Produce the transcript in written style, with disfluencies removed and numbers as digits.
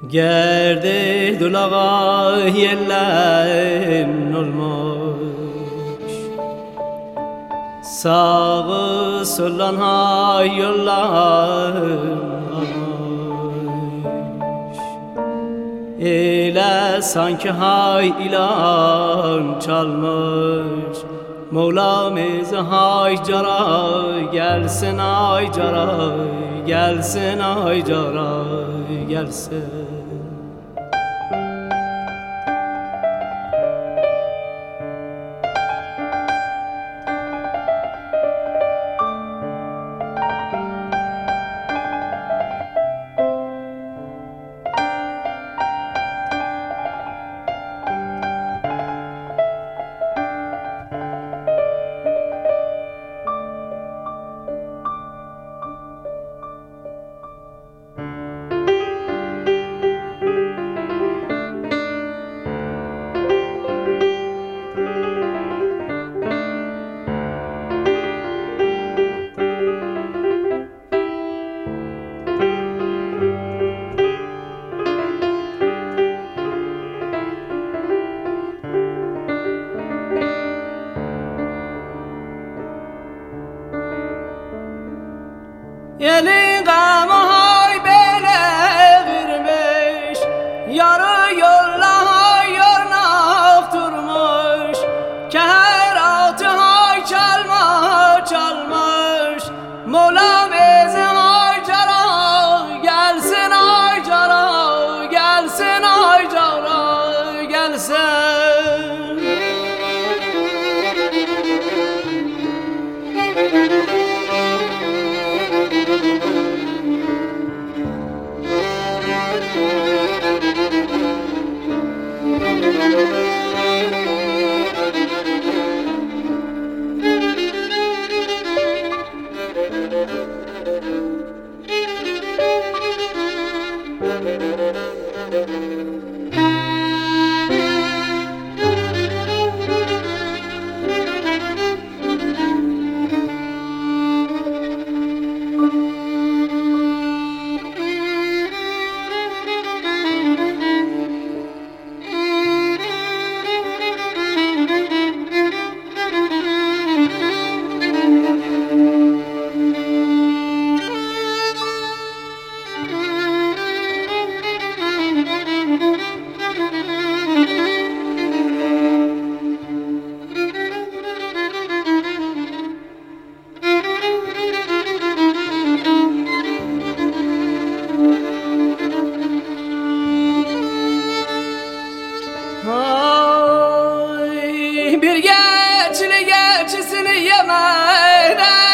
Gerdi dulağa yellen olmuş, sağı sollan hay yollar almış. Elə sanki hay ilan çalmış, Mevlamız hay cara gelsin, ay cara gelsin, ay cara gelsin. Elin gamı hay bele vermiş, yarı yolla hay yornak durmuş. Keheratı hay çalma çalmış, Mevlam ezi hay cara gelsin, ay cara gelsin, ay cara gelsin. Ay, bir geçli geçisini yemeden